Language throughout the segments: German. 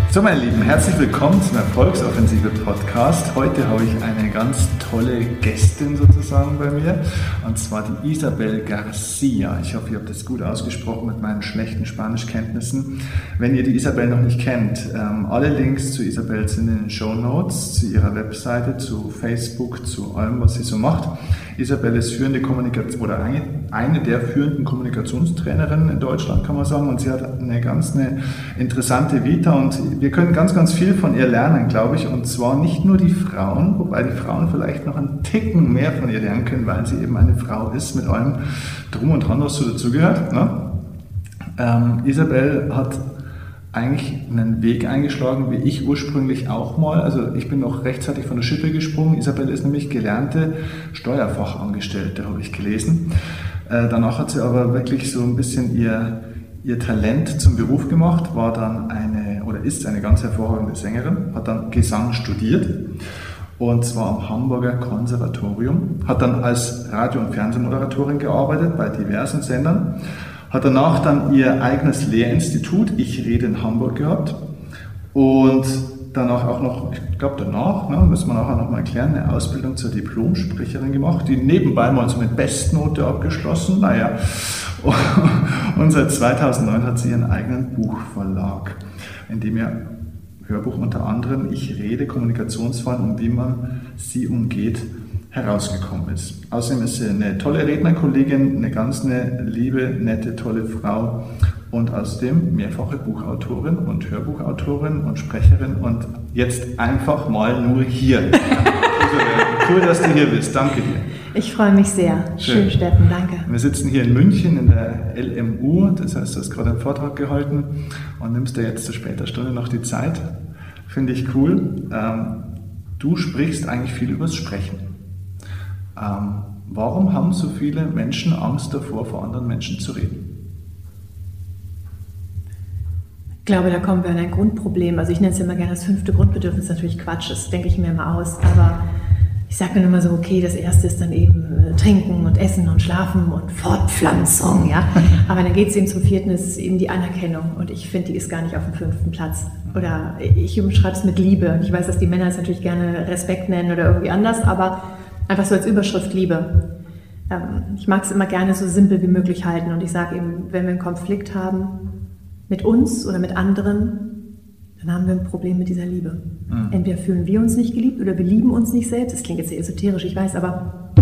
So, meine Lieben, herzlich willkommen zum Erfolgsoffensive Podcast. Heute habe ich eine ganz tolle Gästin sozusagen bei mir, und zwar die Isabel Garcia. Ich hoffe, ihr habt das gut ausgesprochen mit meinen schlechten Spanischkenntnissen. Wenn ihr die Isabel noch nicht kennt, alle Links zu Isabel sind in den Shownotes, zu ihrer Webseite, zu Facebook, zu allem, was sie so macht. Isabel ist führende Kommunikation oder eine der führenden Kommunikationstrainerinnen in Deutschland, kann man sagen, und sie hat eine interessante Vita, und wir können ganz, ganz viel von ihr lernen, glaube ich, und zwar nicht nur die Frauen, wobei die Frauen vielleicht noch einen Ticken mehr von ihr lernen können, weil sie eben eine Frau ist mit allem Drum und Dran, was so dazugehört. Ne? Isabel hat eigentlich einen Weg eingeschlagen, wie ich ursprünglich auch mal. Also ich bin noch rechtzeitig von der Schippe gesprungen. Isabel ist nämlich gelernte Steuerfachangestellte, habe ich gelesen. Danach hat sie aber wirklich so ein bisschen ihr Talent zum Beruf gemacht, ist eine ganz hervorragende Sängerin, hat dann Gesang studiert, und zwar am Hamburger Konservatorium, hat dann als Radio- und Fernsehmoderatorin gearbeitet bei diversen Sendern, hat danach dann ihr eigenes Lehrinstitut, Ich rede in Hamburg, gehabt, und danach auch noch, ich glaube müssen wir nachher noch mal erklären, eine Ausbildung zur Diplomsprecherin gemacht, die nebenbei mal so mit Bestnote abgeschlossen, und seit 2009 hat sie ihren eigenen Buchverlag, in dem ihr Hörbuch unter anderem Ich rede, Kommunikationsfallen und wie man sie umgeht, herausgekommen ist. Außerdem ist sie eine tolle Rednerkollegin, eine liebe, nette, tolle Frau und außerdem mehrfache Buchautorin und Hörbuchautorin und Sprecherin und jetzt einfach mal nur hier. Cool, dass du hier bist. Danke dir. Ich freue mich sehr. Schön, Steffen, danke. Wir sitzen hier in München in der LMU, das heißt, du hast gerade einen Vortrag gehalten und nimmst dir jetzt zu später Stunde noch die Zeit. Finde ich cool. Du sprichst eigentlich viel übers Sprechen. Warum haben so viele Menschen Angst davor, vor anderen Menschen zu reden? Ich glaube, da kommen wir an ein Grundproblem. Also ich nenne es immer gerne das 5. Grundbedürfnis. Natürlich Quatsch, das denke ich mir immer aus. Aber ich sage dann immer so, okay, das erste ist dann eben Trinken und Essen und Schlafen und Fortpflanzung. Ja? Aber dann geht es eben zum 4. ist eben die Anerkennung. Und ich finde, die ist gar nicht auf dem 5. Platz. Oder ich umschreibe es mit Liebe. Und ich weiß, dass die Männer es natürlich gerne Respekt nennen oder irgendwie anders, aber einfach so als Überschrift Liebe. Ich mag es immer gerne so simpel wie möglich halten. Und ich sage eben, wenn wir einen Konflikt haben mit uns oder mit anderen, dann haben wir ein Problem mit dieser Liebe. Entweder fühlen wir uns nicht geliebt oder wir lieben uns nicht selbst. Das klingt jetzt sehr esoterisch, ich weiß, aber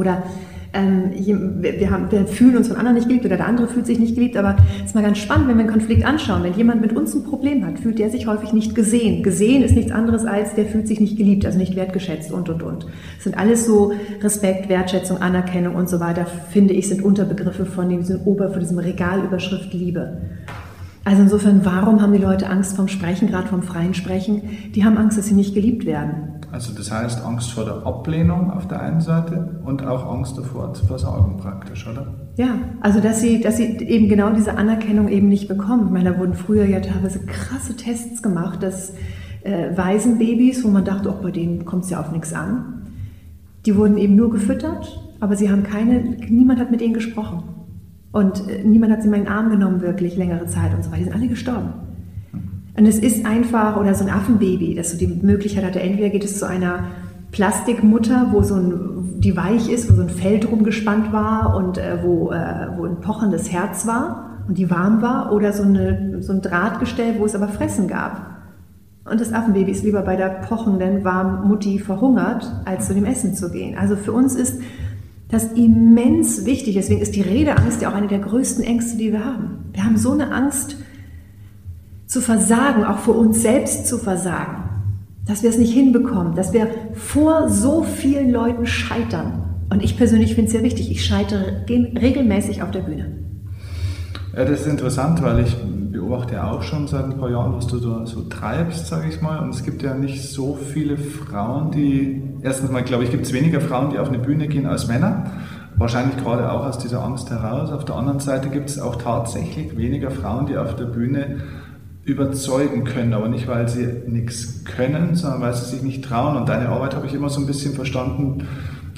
wir fühlen uns von anderen nicht geliebt oder der andere fühlt sich nicht geliebt, aber es ist mal ganz spannend, wenn wir einen Konflikt anschauen. Wenn jemand mit uns ein Problem hat, fühlt der sich häufig nicht gesehen. Gesehen ist nichts anderes als, der fühlt sich nicht geliebt, also nicht wertgeschätzt und. Das sind alles so Respekt, Wertschätzung, Anerkennung und so weiter, finde ich, sind Unterbegriffe von diesem Regalüberschrift Liebe. Also insofern, warum haben die Leute Angst vom Sprechen, gerade vom freien Sprechen? Die haben Angst, dass sie nicht geliebt werden. Also das heißt Angst vor der Ablehnung auf der einen Seite und auch Angst davor zu versagen praktisch, oder? Ja, also dass sie eben genau diese Anerkennung eben nicht bekommen. Ich meine, da wurden früher ja teilweise krasse Tests gemacht, dass Waisenbabys, wo man dachte, auch bei denen kommt es ja auf nichts an, die wurden eben nur gefüttert, aber niemand hat mit ihnen gesprochen. Und niemand hat sie mal in den Arm genommen, wirklich längere Zeit und so weiter. Die sind alle gestorben. Und es ist einfach, oder so ein Affenbaby, das so die Möglichkeit hatte, entweder geht es zu einer Plastikmutter, die weich ist, wo so ein Fell drum gespannt war und wo ein pochendes Herz war und die warm war, oder so ein Drahtgestell, wo es aber Fressen gab. Und das Affenbaby ist lieber bei der pochenden, warmen Mutti verhungert, als zu dem Essen zu gehen. Also für uns ist das immens wichtig. Deswegen ist die Redeangst ja auch eine der größten Ängste, die wir haben. Wir haben so eine Angst zu versagen, auch vor uns selbst zu versagen, dass wir es nicht hinbekommen, dass wir vor so vielen Leuten scheitern. Und ich persönlich finde es sehr wichtig, ich scheitere regelmäßig auf der Bühne. Ja, das ist interessant, weil ich beobachte ja auch schon seit ein paar Jahren, was du da so treibst, sage ich mal. Und es gibt ja nicht so viele Frauen, erstens mal, glaube ich, gibt es weniger Frauen, die auf eine Bühne gehen als Männer. Wahrscheinlich gerade auch aus dieser Angst heraus. Auf der anderen Seite gibt es auch tatsächlich weniger Frauen, die auf der Bühne überzeugen können, aber nicht, weil sie nichts können, sondern weil sie sich nicht trauen. Und deine Arbeit habe ich immer so ein bisschen verstanden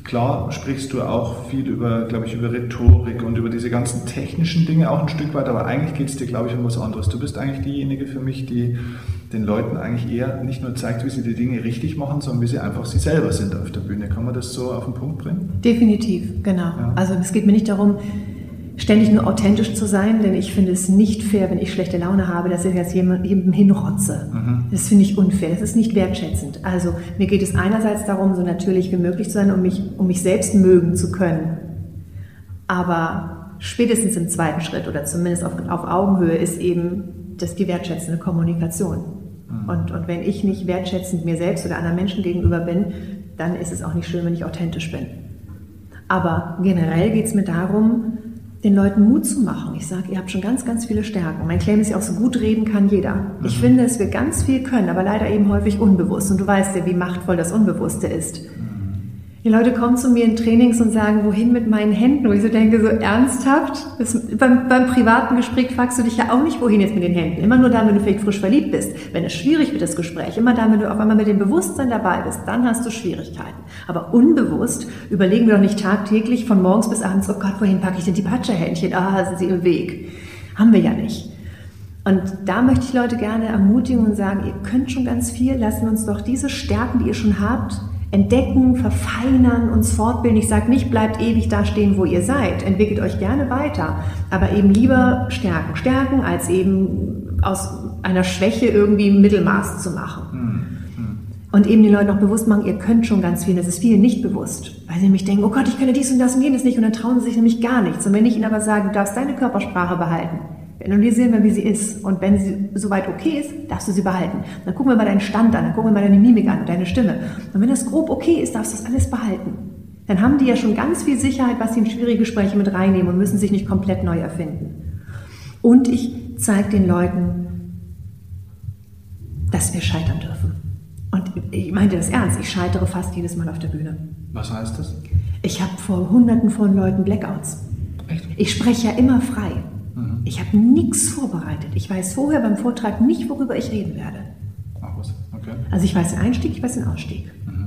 Klar sprichst du auch viel über, glaube ich, über Rhetorik und über diese ganzen technischen Dinge auch ein Stück weit, aber eigentlich geht es dir, glaube ich, um was anderes. Du bist eigentlich diejenige für mich, die den Leuten eigentlich eher nicht nur zeigt, wie sie die Dinge richtig machen, sondern wie sie einfach sie selber sind auf der Bühne. Kann man das so auf den Punkt bringen? Definitiv, genau. Ja. Also es geht mir nicht darum, ständig nur authentisch zu sein, denn ich finde es nicht fair, wenn ich schlechte Laune habe, dass ich jetzt jedem hinrotze. Das finde ich unfair, das ist nicht wertschätzend. Also mir geht es einerseits darum, so natürlich wie möglich zu sein, um mich selbst mögen zu können. Aber spätestens im zweiten Schritt oder zumindest auf Augenhöhe ist eben das die wertschätzende Kommunikation. Und wenn ich nicht wertschätzend mir selbst oder anderen Menschen gegenüber bin, dann ist es auch nicht schön, wenn ich authentisch bin. Aber generell geht es mir darum, den Leuten Mut zu machen. Ich sage, ihr habt schon ganz, ganz viele Stärken. Mein Claim ist ja auch, so gut reden kann jeder. Ich finde, dass wir ganz viel können, aber leider eben häufig unbewusst. Und du weißt ja, wie machtvoll das Unbewusste ist. Die Leute kommen zu mir in Trainings und sagen, wohin mit meinen Händen? Wo ich so denke, so ernsthaft? Beim privaten Gespräch fragst du dich ja auch nicht, wohin jetzt mit den Händen. Immer nur dann, wenn du vielleicht frisch verliebt bist. Wenn es schwierig wird, das Gespräch. Immer dann, wenn du auf einmal mit dem Bewusstsein dabei bist, dann hast du Schwierigkeiten. Aber unbewusst überlegen wir doch nicht tagtäglich von morgens bis abends, oh Gott, wohin packe ich denn die Patscherhändchen? Ah, sind sie im Weg. Haben wir ja nicht. Und da möchte ich Leute gerne ermutigen und sagen, ihr könnt schon ganz viel, lassen uns doch diese Stärken, die ihr schon habt, entdecken, verfeinern, uns fortbilden. Ich sage nicht, bleibt ewig da stehen, wo ihr seid. Entwickelt euch gerne weiter. Aber eben lieber Stärken. Stärken, als eben aus einer Schwäche irgendwie Mittelmaß zu machen. Und eben den Leuten auch bewusst machen, ihr könnt schon ganz viel. Das ist vielen nicht bewusst. Weil sie nämlich denken, oh Gott, ich könnte dies und das und jenes nicht. Und dann trauen sie sich nämlich gar nichts. Und wenn ich ihnen aber sage, du darfst deine Körpersprache behalten, analysieren wir, wie sie ist. Und wenn sie soweit okay ist, darfst du sie behalten. Dann gucken wir mal deinen Stand an, dann gucken wir mal deine Mimik an und deine Stimme. Und wenn das grob okay ist, darfst du das alles behalten. Dann haben die ja schon ganz viel Sicherheit, was sie in schwierige Gespräche mit reinnehmen und müssen sich nicht komplett neu erfinden. Und ich zeige den Leuten, dass wir scheitern dürfen. Und ich meinte das ernst, ich scheitere fast jedes Mal auf der Bühne. Was heißt das? Ich habe vor Hunderten von Leuten Blackouts. Echt? Ich spreche ja immer frei. Ich habe nichts vorbereitet. Ich weiß vorher beim Vortrag nicht, worüber ich reden werde. Ach was, okay. Also ich weiß den Einstieg, ich weiß den Ausstieg.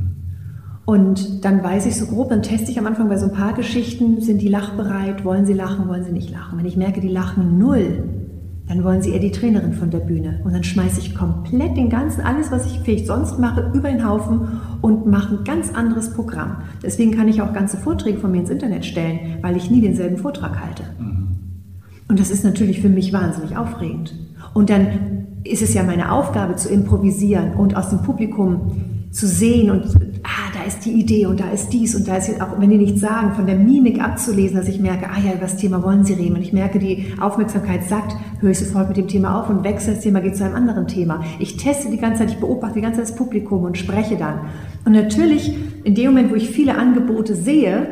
Und dann weiß ich so grob, dann teste ich am Anfang bei so ein paar Geschichten, sind die lachbereit, wollen sie lachen, wollen sie nicht lachen. Wenn ich merke, die lachen null, dann wollen sie eher die Trainerin von der Bühne. Und dann schmeiße ich komplett den ganzen, alles, was ich vielleicht sonst mache, über den Haufen und mache ein ganz anderes Programm. Deswegen kann ich auch ganze Vorträge von mir ins Internet stellen, weil ich nie denselben Vortrag halte. Und das ist natürlich für mich wahnsinnig aufregend. Und dann ist es ja meine Aufgabe zu improvisieren und aus dem Publikum zu sehen und da ist die Idee und da ist dies und da ist, auch wenn die nichts sagen, von der Mimik abzulesen, dass ich merke, ja, über das Thema wollen sie reden. Und ich merke, die Aufmerksamkeit sagt, höre ich sofort mit dem Thema auf und wechsle das Thema, geht zu einem anderen Thema. Ich teste die ganze Zeit, ich beobachte die ganze Zeit das Publikum und spreche dann. Und natürlich, in dem Moment, wo ich viele Angebote sehe,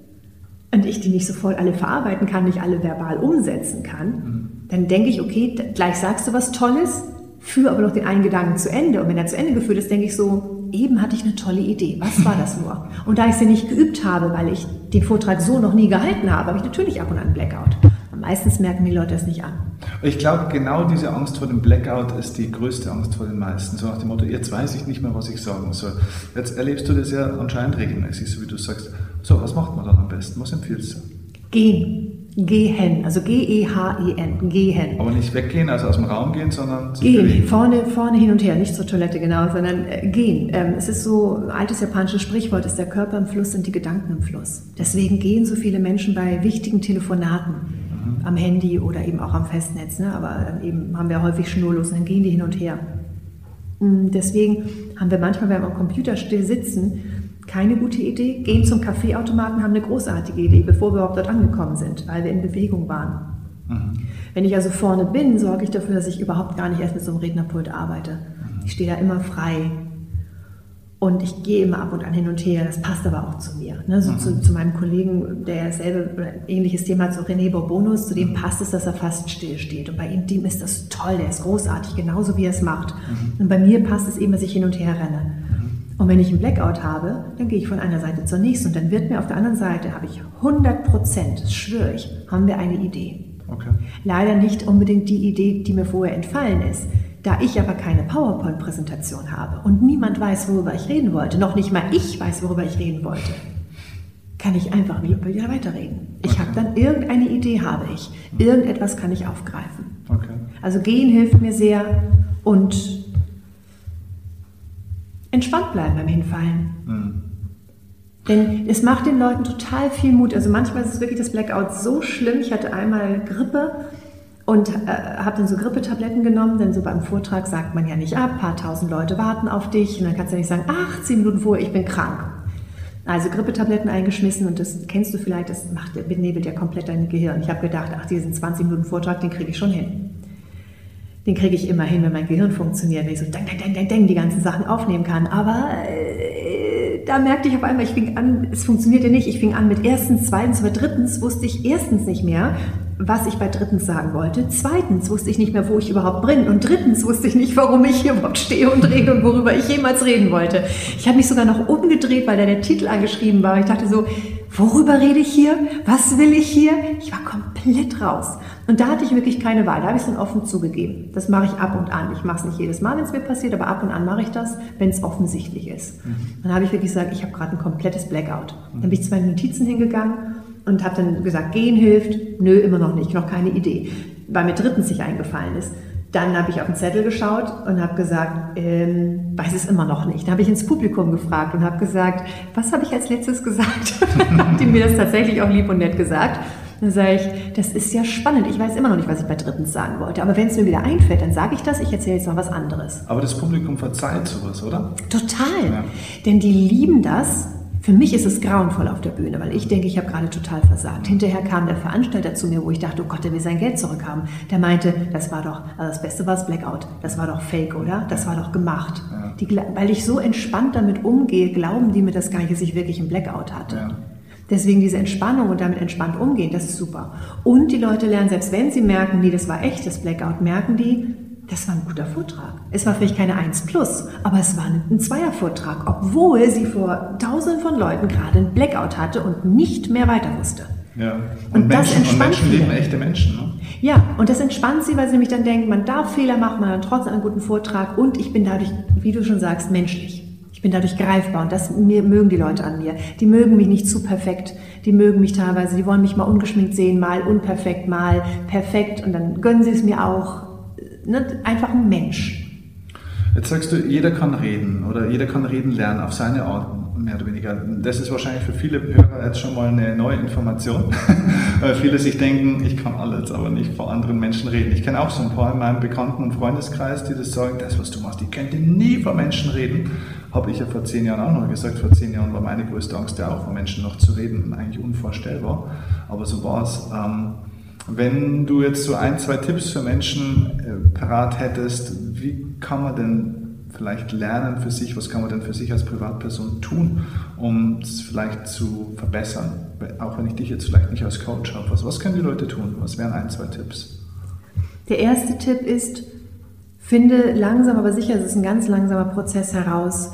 und ich die nicht sofort alle verarbeiten kann, nicht alle verbal umsetzen kann, dann denke ich, okay, gleich sagst du was Tolles, führe aber noch den einen Gedanken zu Ende. Und wenn er zu Ende geführt ist, denke ich so, eben hatte ich eine tolle Idee. Was war das nur? Und da ich es ja nicht geübt habe, weil ich den Vortrag so noch nie gehalten habe, habe ich natürlich ab und an einen Blackout. Und meistens merken die Leute das nicht an. Ich glaube, genau diese Angst vor dem Blackout ist die größte Angst vor den meisten. So nach dem Motto, jetzt weiß ich nicht mehr, was ich sagen soll. Jetzt erlebst du das ja anscheinend regelmäßig, so wie du sagst. So, was macht man dann am besten? Was empfiehlst du? Gehen. Gehen. Also G-E-H-E-N. Gehen. Aber nicht weggehen, also aus dem Raum gehen, sondern gehen. Vorne hin und her. Nicht zur Toilette, genau, sondern gehen. Es ist so, ein altes japanisches Sprichwort, ist der Körper im Fluss, sind die Gedanken im Fluss. Deswegen gehen so viele Menschen bei wichtigen Telefonaten am Handy oder eben auch am Festnetz. Ne? Aber dann eben haben wir häufig schnurlos und dann gehen die hin und her. Deswegen haben wir manchmal, wenn wir am Computer still sitzen, keine gute Idee, gehen zum Kaffeeautomaten, haben eine großartige Idee, bevor wir überhaupt dort angekommen sind, weil wir in Bewegung waren. Wenn ich also vorne bin, sorge ich dafür, dass ich überhaupt gar nicht erst mit so einem Rednerpult arbeite. Ich stehe da immer frei und ich gehe immer ab und an hin und her, das passt aber auch zu mir. Ne? So zu meinem Kollegen, der dasselbe oder ähnliches Thema hat, so René Bourbonus, zu dem passt es, dass er fast still steht. Und bei ihm ist das toll, der ist großartig, genauso wie er es macht. Und bei mir passt es eben, dass ich hin und her renne. Und wenn ich einen Blackout habe, dann gehe ich von einer Seite zur nächsten und dann wird mir auf der anderen Seite, habe ich 100%, das schwöre ich, haben wir eine Idee. Okay. Leider nicht unbedingt die Idee, die mir vorher entfallen ist. Da ich aber keine PowerPoint-Präsentation habe und niemand weiß, worüber ich reden wollte, noch nicht mal ich weiß, worüber ich reden wollte, kann ich einfach wieder weiterreden. Ich habe dann irgendeine Idee, irgendetwas kann ich aufgreifen. Okay. Also gehen hilft mir sehr und entspannt bleiben beim Hinfallen. Mhm. Denn es macht den Leuten total viel Mut. Also manchmal ist es wirklich das Blackout so schlimm. Ich hatte einmal Grippe und habe dann so Grippetabletten genommen, denn so beim Vortrag sagt man ja nicht ab, ein paar tausend Leute warten auf dich und dann kannst du ja nicht sagen, 10 Minuten vorher, ich bin krank. Also Grippetabletten eingeschmissen und das kennst du vielleicht, das benebelt ja komplett dein Gehirn. Ich habe gedacht, diesen 20 Minuten Vortrag, den kriege ich schon hin. Den kriege ich immer hin, wenn mein Gehirn funktioniert, wenn ich so die ganzen Sachen aufnehmen kann. Aber da merkte ich auf einmal, ich fing an, es funktionierte nicht. Ich fing an mit erstens, zweitens, aber drittens wusste ich erstens nicht mehr, was ich bei drittens sagen wollte. Zweitens wusste ich nicht mehr, wo ich überhaupt bin. Und drittens wusste ich nicht, warum ich hier überhaupt stehe und rede und worüber ich jemals reden wollte. Ich habe mich sogar noch umgedreht, weil da der Titel angeschrieben war. Ich dachte so, worüber rede ich hier? Was will ich hier? Ich war komplett raus. Und da hatte ich wirklich keine Wahl. Da habe ich es dann offen zugegeben. Das mache ich ab und an. Ich mache es nicht jedes Mal, wenn es mir passiert, aber ab und an mache ich das, wenn es offensichtlich ist. Dann habe ich wirklich gesagt, ich habe gerade ein komplettes Blackout. Dann bin ich zu meinen Notizen hingegangen und habe dann gesagt, gehen hilft. Nö, immer noch nicht, noch keine Idee. Weil mir drittens nicht eingefallen ist. Dann habe ich auf den Zettel geschaut und habe gesagt, weiß es immer noch nicht. Dann habe ich ins Publikum gefragt und habe gesagt, was habe ich als letztes gesagt? Dann haben die mir das tatsächlich auch lieb und nett gesagt. Dann sage ich, das ist ja spannend. Ich weiß immer noch nicht, was ich bei drittens sagen wollte. Aber wenn es mir wieder einfällt, dann sage ich das. Ich erzähle jetzt noch was anderes. Aber das Publikum verzeiht sowas, oder? Total. Ja. Denn die lieben das. Für mich ist es grauenvoll auf der Bühne, weil ich denke, ich habe gerade total versagt. Hinterher kam der Veranstalter zu mir, wo ich dachte, oh Gott, der will sein Geld zurückhaben. Der meinte, das war doch, also das Beste war das Blackout. Das war doch fake, oder? Das war doch gemacht. Ja. Weil ich so entspannt damit umgehe, glauben die mir das gar nicht, dass ich wirklich einen Blackout hatte. Ja. Deswegen diese Entspannung und damit entspannt umgehen, das ist super. Und die Leute lernen, selbst wenn sie merken, nee, das war echtes Blackout, merken die, das war ein guter Vortrag. Es war vielleicht keine 1+, aber es war ein Zweiervortrag, obwohl sie vor Tausenden von Leuten gerade einen Blackout hatte und nicht mehr weiter wusste. Ja. Und Menschen leben echte Menschen. Ne? Ja, und das entspannt sie, weil sie nämlich dann denken, man darf Fehler machen, man hat trotzdem einen guten Vortrag und ich bin dadurch, wie du schon sagst, menschlich. Ich bin dadurch greifbar und das mögen die Leute an mir. Die mögen mich nicht zu perfekt. Die mögen mich teilweise, die wollen mich mal ungeschminkt sehen, mal unperfekt, mal perfekt und dann gönnen sie es mir auch. Einfach ein Mensch. Jetzt sagst du, jeder kann reden oder jeder kann reden lernen auf seine Art, mehr oder weniger. Das ist wahrscheinlich für viele Hörer jetzt schon mal eine neue Information, weil viele sich denken, ich kann alles, aber nicht vor anderen Menschen reden. Ich kenne auch so ein paar in meinem Bekannten- und Freundeskreis, die das sagen, das, was du machst, ich könnte nie vor Menschen reden. Habe ich ja vor 10 Jahren auch noch gesagt. Vor 10 Jahren war meine größte Angst, ja auch vor Menschen noch zu reden, eigentlich unvorstellbar. Aber so war es. Wenn du jetzt so 1, 2 Tipps für Menschen parat hättest, wie kann man denn vielleicht lernen für sich, was kann man denn für sich als Privatperson tun, um es vielleicht zu verbessern? Auch wenn ich dich jetzt vielleicht nicht als Coach habe. Was können die Leute tun? Was wären 1, 2 Tipps? Der erste Tipp ist, finde langsam, aber sicher, es ist ein ganz langsamer Prozess heraus,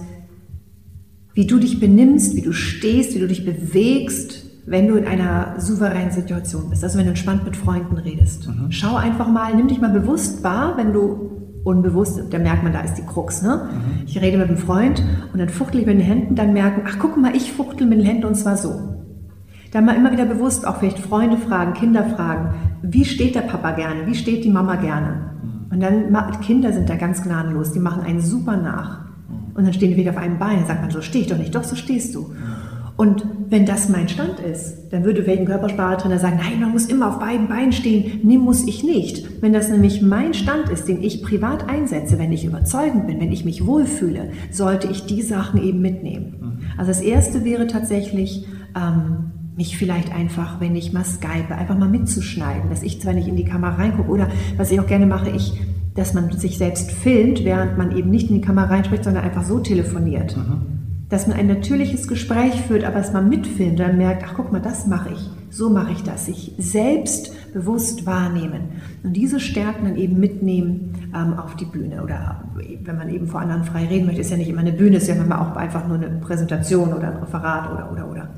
wie du dich benimmst, wie du stehst, wie du dich bewegst, wenn du in einer souveränen Situation bist, also wenn du entspannt mit Freunden redest. Schau einfach mal, nimm dich mal bewusst wahr, wenn du unbewusst, da merkt man, da ist die Krux, ne? Ich rede mit einem Freund und dann fuchtel ich mit den Händen, dann merken, ach guck mal, ich fuchtel mit den Händen und zwar so. Dann mal immer wieder bewusst, auch vielleicht Freunde fragen, Kinder fragen, wie steht der Papa gerne, wie steht die Mama gerne? Und dann, Kinder sind da ganz gnadenlos, die machen einen super nach. Und dann stehen die wieder auf einem Bein, dann sagt man, so stehe ich doch nicht, doch so stehst du. Und wenn das mein Stand ist, dann würde welchen Körpersprachetrainer sagen, nein, man muss immer auf beiden Beinen stehen. Nee, muss ich nicht. Wenn das nämlich mein Stand ist, den ich privat einsetze, wenn ich überzeugend bin, wenn ich mich wohlfühle, sollte ich die Sachen eben mitnehmen. Also das Erste wäre tatsächlich, mich vielleicht einfach, wenn ich mal skype, einfach mal mitzuschneiden, dass ich zwar nicht in die Kamera reingucke oder was ich auch gerne mache, dass man sich selbst filmt, während man eben nicht in die Kamera reinspricht, sondern einfach so telefoniert. Dass man ein natürliches Gespräch führt, aber dass man mitfilmt, dann merkt, ach guck mal, das mache ich, so mache ich das, sich selbst bewusst wahrnehmen und diese Stärken dann eben mitnehmen auf die Bühne oder wenn man eben vor anderen frei reden möchte, ist ja nicht immer eine Bühne, ist ja manchmal auch einfach nur eine Präsentation oder ein Referat oder.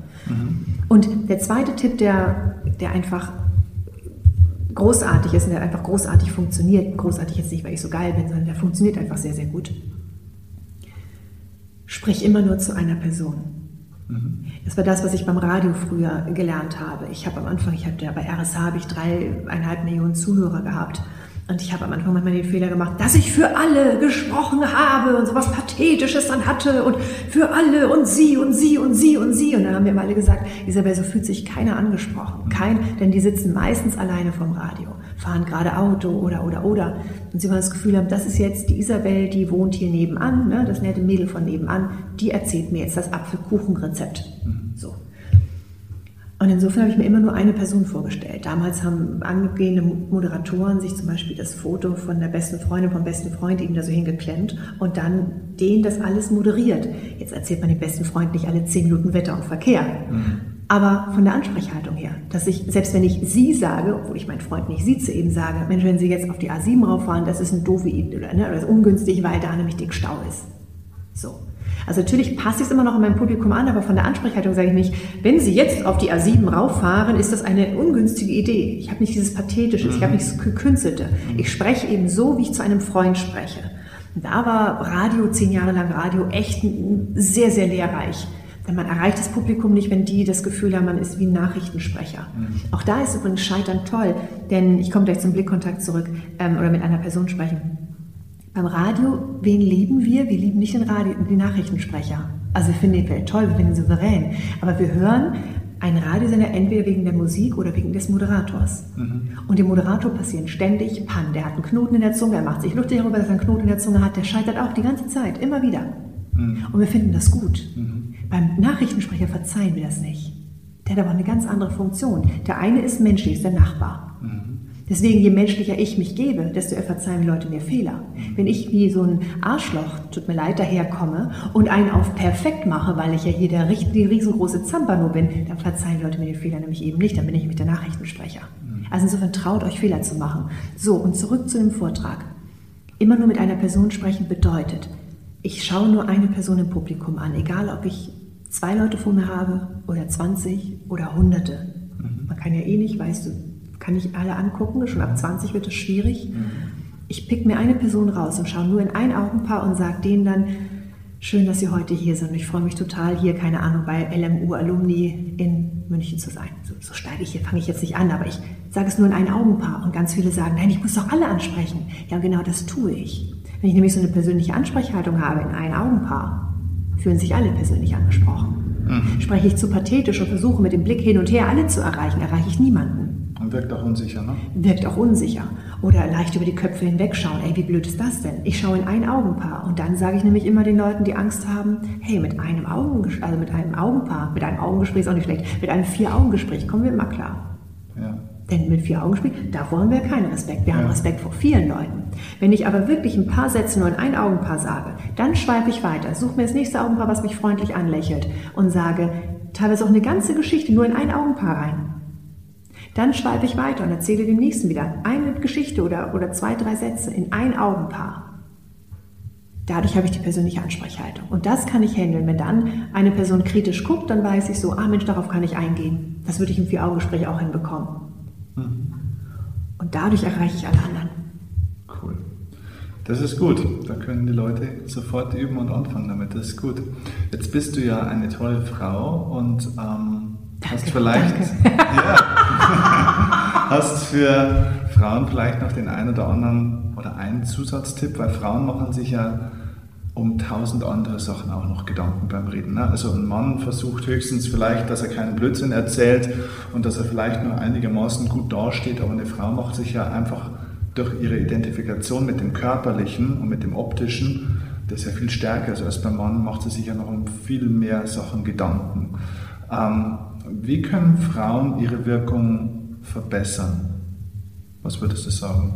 Und der zweite Tipp, der einfach großartig ist und der einfach großartig funktioniert, großartig jetzt nicht, weil ich so geil bin, sondern der funktioniert einfach sehr, sehr gut. Sprich immer nur zu einer Person. Das war das, was ich beim Radio früher gelernt habe. Ich habe bei RSH habe ich 3,5 Millionen Zuhörer gehabt. Und ich habe am Anfang manchmal den Fehler gemacht, dass ich für alle gesprochen habe und so was Pathetisches dann hatte und für alle und sie und sie und sie und sie. Und dann haben mir alle gesagt, Isabel, so fühlt sich keiner angesprochen. Denn die sitzen meistens alleine vorm Radio, fahren gerade Auto oder. Und sie haben das Gefühl haben, das ist jetzt die Isabel, die wohnt hier nebenan, ne, das nette Mädel von nebenan, die erzählt mir jetzt das Apfelkuchenrezept. So. Und insofern habe ich mir immer nur eine Person vorgestellt. Damals haben angehende Moderatoren sich zum Beispiel das Foto von der besten Freundin, vom besten Freund eben da so hingeklemmt und dann denen das alles moderiert. Jetzt erzählt man dem besten Freund nicht alle 10 Minuten Wetter und Verkehr. Aber von der Ansprechhaltung her, dass ich, selbst wenn ich sie sage, obwohl ich meinen Freund nicht sieze, eben sage, Mensch, wenn Sie jetzt auf die A7 rauffahren, das ist eine doofe Idee oder das ist ungünstig, weil da nämlich dick Stau ist. So. Also natürlich passe ich es immer noch in meinem Publikum an, aber von der Ansprechhaltung sage ich nicht, wenn Sie jetzt auf die A7 rauffahren, ist das eine ungünstige Idee. Ich habe nicht dieses Pathetische, ich habe nicht das Gekünstelte. Ich spreche eben so, wie ich zu einem Freund spreche. Und da war Radio, 10 Jahre lang Radio, echt sehr, sehr lehrreich. Denn man erreicht das Publikum nicht, wenn die das Gefühl haben, man ist wie ein Nachrichtensprecher. Auch da ist übrigens Scheitern toll, denn ich komme gleich zum Blickkontakt zurück oder mit einer Person sprechen. Beim Radio, wen lieben wir? Wir lieben nicht die Nachrichtensprecher. Also wir finden den Welt toll, wir finden ihn souverän. Aber wir hören einen Radiosender entweder wegen der Musik oder wegen des Moderators. Und dem Moderator passieren ständig Pannen. Der hat einen Knoten in der Zunge, er macht sich lustig darüber, dass er einen Knoten in der Zunge hat. Der scheitert auch die ganze Zeit, immer wieder. Und wir finden das gut. Beim Nachrichtensprecher verzeihen wir das nicht. Der hat aber eine ganz andere Funktion. Der eine ist menschlich, ist der Nachbar. Deswegen, je menschlicher ich mich gebe, desto eher verzeihen die Leute mir Fehler. Wenn ich wie so ein Arschloch, tut mir leid, daherkomme und einen auf perfekt mache, weil ich ja hier die riesengroße Zampano bin, dann verzeihen die Leute mir den Fehler nämlich eben nicht, dann bin ich nämlich der Nachrichtensprecher. Also insofern traut euch Fehler zu machen. So, und zurück zu dem Vortrag. Immer nur mit einer Person sprechen bedeutet, ich schaue nur eine Person im Publikum an, egal ob ich 2 Leute vor mir habe oder 20 oder Hunderte. Man kann ja eh nicht, weißt du, kann ich alle angucken, schon ab 20 wird es schwierig. Ich pick mir eine Person raus und schaue nur in ein Augenpaar und sage denen dann, schön, dass Sie heute hier sind. Ich freue mich total, hier, keine Ahnung, bei LMU Alumni in München zu sein. So steige ich hier, fange ich jetzt nicht an, aber ich sage es nur in ein Augenpaar. Und ganz viele sagen, nein, ich muss doch alle ansprechen. Ja, genau das tue ich. Wenn ich nämlich so eine persönliche Ansprechhaltung habe in ein Augenpaar, fühlen sich alle persönlich angesprochen. Spreche ich zu pathetisch und versuche mit dem Blick hin und her alle zu erreiche ich niemanden. Und wirkt auch unsicher, ne? Wirkt auch unsicher. Oder leicht über die Köpfe hinwegschauen. Ey, wie blöd ist das denn? Ich schaue in ein Augenpaar. Und dann sage ich nämlich immer den Leuten, die Angst haben, hey, mit einem Augengespräch ist auch nicht schlecht, mit einem 4-Augen-Gespräch kommen wir immer klar. Ja. Denn mit 4-Augen-Gespräch, da wollen wir keinen Respekt. Wir haben Respekt vor vielen Leuten. Wenn ich aber wirklich ein paar Sätze nur in ein Augenpaar sage, dann schweife ich weiter, suche mir das nächste Augenpaar, was mich freundlich anlächelt und sage teilweise auch eine ganze Geschichte nur in ein Augenpaar rein. Dann schweife ich weiter und erzähle dem Nächsten wieder eine Geschichte oder 2, 3 Sätze in ein Augenpaar. Dadurch habe ich die persönliche Ansprechhaltung. Und das kann ich handeln. Wenn dann eine Person kritisch guckt, dann weiß ich so, Mensch, darauf kann ich eingehen. Das würde ich im 4-Augen-Gespräch auch hinbekommen. Und dadurch erreiche ich alle anderen. Cool. Das ist gut. Da können die Leute sofort üben und anfangen damit. Das ist gut. Jetzt bist du ja eine tolle Frau und hast vielleicht hast für Frauen vielleicht noch den einen oder anderen oder einen Zusatztipp, weil Frauen machen sich ja um 1000 andere Sachen auch noch Gedanken beim Reden. Ne? Also ein Mann versucht höchstens vielleicht, dass er keinen Blödsinn erzählt und dass er vielleicht nur einigermaßen gut dasteht, aber eine Frau macht sich ja einfach durch ihre Identifikation mit dem Körperlichen und mit dem Optischen, das ja viel stärker ist als beim Mann, macht sie sich ja noch um viel mehr Sachen Gedanken. Wie können Frauen ihre Wirkung verbessern? Was würdest du sagen?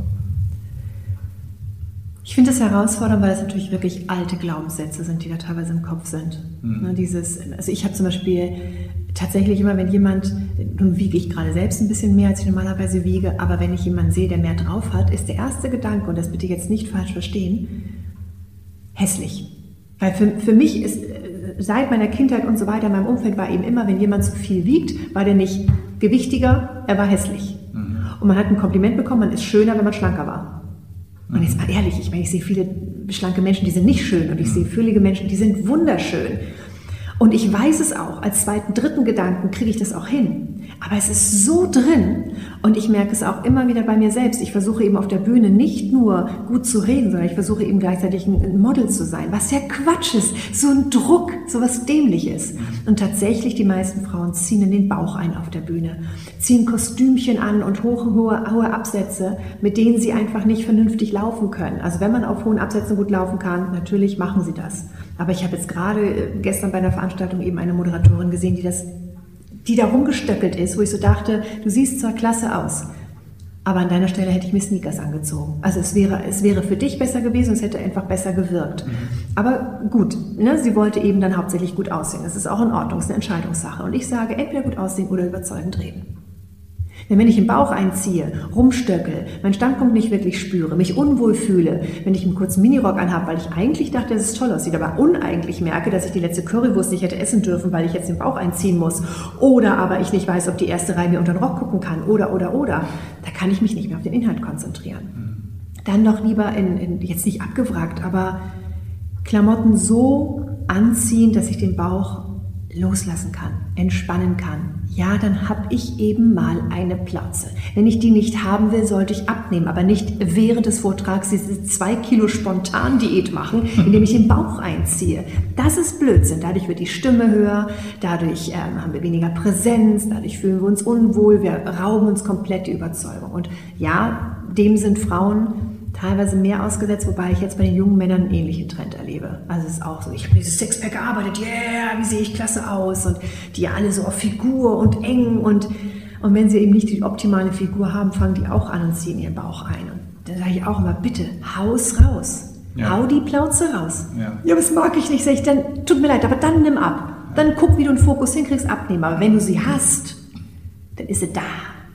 Ich finde das herausfordernd, weil es natürlich wirklich alte Glaubenssätze sind, die da teilweise im Kopf sind. Also ich habe zum Beispiel tatsächlich immer, wenn jemand, nun wiege ich gerade selbst ein bisschen mehr, als ich normalerweise wiege, aber wenn ich jemanden sehe, der mehr drauf hat, ist der erste Gedanke, und das bitte jetzt nicht falsch verstehen, hässlich. Weil für mich ist seit meiner Kindheit und so weiter, in meinem Umfeld war eben immer, wenn jemand zu viel wiegt, war der nicht gewichtiger, er war hässlich. Und man hat ein Kompliment bekommen, man ist schöner, wenn man schlanker war. Und jetzt mal ehrlich, ich meine, ich sehe viele schlanke Menschen, die sind nicht schön, und ich sehe füllige Menschen, die sind wunderschön. Und ich weiß es auch, als zweiten, dritten Gedanken kriege ich das auch hin. Aber es ist so drin und ich merke es auch immer wieder bei mir selbst. Ich versuche eben auf der Bühne nicht nur gut zu reden, sondern ich versuche eben gleichzeitig ein Model zu sein, was ja Quatsch ist. So ein Druck, so was Dämliches. Und tatsächlich, die meisten Frauen ziehen in den Bauch ein auf der Bühne, ziehen Kostümchen an und hohe Absätze, mit denen sie einfach nicht vernünftig laufen können. Also wenn man auf hohen Absätzen gut laufen kann, natürlich machen sie das. Aber ich habe jetzt gerade gestern bei einer Veranstaltung eben eine Moderatorin gesehen, die da rumgestöckelt ist, wo ich so dachte, du siehst zwar klasse aus, aber an deiner Stelle hätte ich mir Sneakers angezogen. Also es wäre für dich besser gewesen, es hätte einfach besser gewirkt. Aber gut, ne, sie wollte eben dann hauptsächlich gut aussehen. Das ist auch in Ordnung, das ist eine Entscheidungssache. Und ich sage, entweder gut aussehen oder überzeugend reden. Denn wenn ich den Bauch einziehe, rumstöckel, meinen Standpunkt nicht wirklich spüre, mich unwohl fühle, wenn ich einen kurzen Minirock anhabe, weil ich eigentlich dachte, dass es toll aussieht, aber uneigentlich merke, dass ich die letzte Currywurst nicht hätte essen dürfen, weil ich jetzt den Bauch einziehen muss, oder aber ich nicht weiß, ob die erste Reihe mir unter den Rock gucken kann, oder, da kann ich mich nicht mehr auf den Inhalt konzentrieren. Dann doch lieber jetzt nicht abgewrackt, aber Klamotten so anziehen, dass ich den Bauch loslassen kann, entspannen kann. Ja, dann habe ich eben mal eine Plauze. Wenn ich die nicht haben will, sollte ich abnehmen, aber nicht während des Vortrags diese 2 Kilo Spontan-Diät machen, indem ich den Bauch einziehe. Das ist Blödsinn. Dadurch wird die Stimme höher, dadurch haben wir weniger Präsenz, dadurch fühlen wir uns unwohl, wir rauben uns komplett die Überzeugung. Und ja, dem sind Frauen teilweise mehr ausgesetzt, wobei ich jetzt bei den jungen Männern einen ähnlichen Trend erlebe. Also es ist auch so, ich habe dieses Sixpack gearbeitet, yeah, wie sehe ich klasse aus und die alle so auf Figur und eng und wenn sie eben nicht die optimale Figur haben, fangen die auch an und ziehen ihren Bauch ein. Und dann sage ich auch immer, bitte, hau's raus. Ja. Hau die Plauze raus. Ja, das mag ich nicht, sage ich, dann tut mir leid, aber dann nimm ab. Dann guck, wie du einen Fokus hinkriegst, abnehmen. Aber wenn du sie hast, dann ist sie da.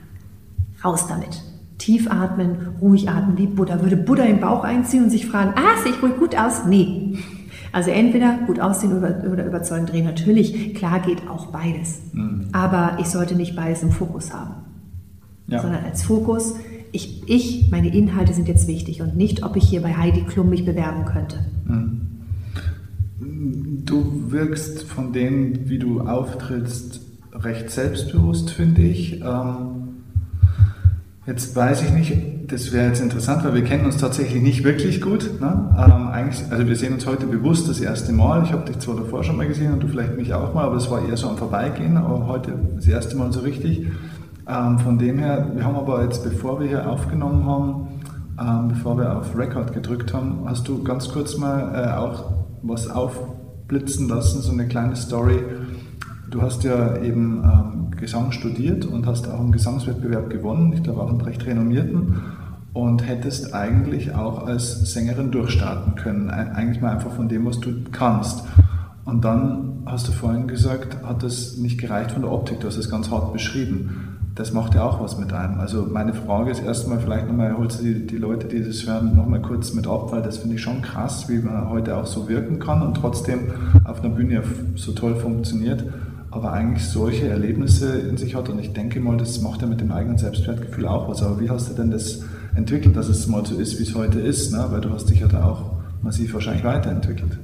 Raus damit. Tief atmen, ruhig atmen, wie Buddha. Würde Buddha den Bauch einziehen und sich fragen, sehe ich wohl gut aus? Nee. Also entweder gut aussehen oder überzeugend drehen. Natürlich, klar geht auch beides. Aber ich sollte nicht beides im Fokus haben. Ja. Sondern als Fokus, meine Inhalte sind jetzt wichtig und nicht, ob ich hier bei Heidi Klum mich bewerben könnte. Du wirkst von dem, wie du auftrittst, recht selbstbewusst, finde ich. Jetzt weiß ich nicht, das wäre jetzt interessant, weil wir kennen uns tatsächlich nicht wirklich gut. Ne? Also wir sehen uns heute bewusst das erste Mal. Ich habe dich zwar davor schon mal gesehen und du vielleicht mich auch mal, aber es war eher so am Vorbeigehen, aber heute das erste Mal so richtig. Von dem her, wir haben aber jetzt, bevor wir hier aufgenommen haben, bevor wir auf Record gedrückt haben, hast du ganz kurz mal auch was aufblitzen lassen, so eine kleine Story. Du hast ja eben Gesang studiert und hast auch einen Gesangswettbewerb gewonnen, ich glaube auch einen recht renommierten, und hättest eigentlich auch als Sängerin durchstarten können, eigentlich mal einfach von dem, was du kannst. Und dann hast du vorhin gesagt, hat das nicht gereicht von der Optik, du hast es ganz hart beschrieben. Das macht ja auch was mit einem. Also meine Frage ist erstmal, vielleicht nochmal, holst du die Leute, die das hören, nochmal kurz mit ab, weil das finde ich schon krass, wie man heute auch so wirken kann und trotzdem auf einer Bühne so toll funktioniert, aber eigentlich solche Erlebnisse in sich hat. Und ich denke mal, das macht ja mit dem eigenen Selbstwertgefühl auch was. Aber wie hast du denn das entwickelt, dass es mal so ist, wie es heute ist? Ne? Weil du hast dich ja da auch massiv wahrscheinlich weiterentwickelt.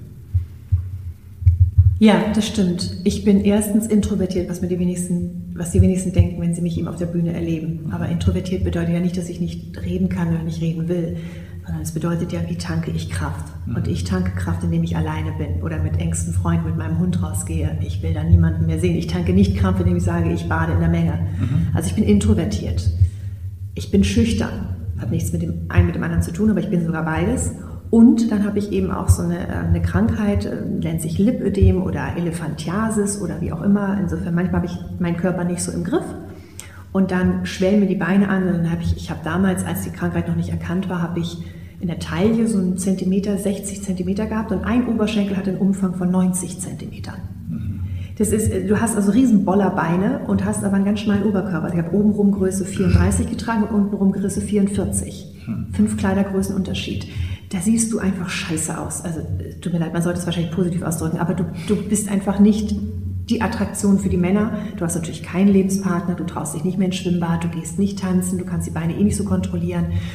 Ja, das stimmt. Ich bin erstens introvertiert, was die wenigsten denken, wenn sie mich eben auf der Bühne erleben. Aber introvertiert bedeutet ja nicht, dass ich nicht reden kann oder nicht reden will, sondern es bedeutet ja, wie tanke ich Kraft. Und ich tanke Kraft, indem ich alleine bin oder mit engsten Freunden, mit meinem Hund rausgehe. Ich will da niemanden mehr sehen. Ich tanke nicht Kraft, indem ich sage, ich bade in der Menge. Also ich bin introvertiert. Ich bin schüchtern. Hat nichts mit dem einen mit dem anderen zu tun, aber ich bin sogar beides. Und dann habe ich eben auch so eine Krankheit, nennt sich Lipödem oder Elephantiasis oder wie auch immer. Insofern manchmal habe ich meinen Körper nicht so im Griff. Und dann schwellen mir die Beine an und dann ich habe damals, als die Krankheit noch nicht erkannt war, habe ich in der Taille so einen Zentimeter, 60 Zentimeter gehabt und ein Oberschenkel hat einen Umfang von 90 Zentimetern. Das ist, du hast also riesen Bollerbeine und hast aber einen ganz schmalen Oberkörper. Ich habe obenrum Größe 34 getragen und untenrum Größe 44. 5 Kleidergrößen Unterschied. Da siehst du einfach scheiße aus. Also tut mir leid, man sollte es wahrscheinlich positiv ausdrücken, aber du bist einfach nicht die Attraktion für die Männer. Du hast natürlich keinen Lebenspartner, du traust dich nicht mehr ins Schwimmbad, du gehst nicht tanzen, du kannst die Beine eh nicht so kontrollieren.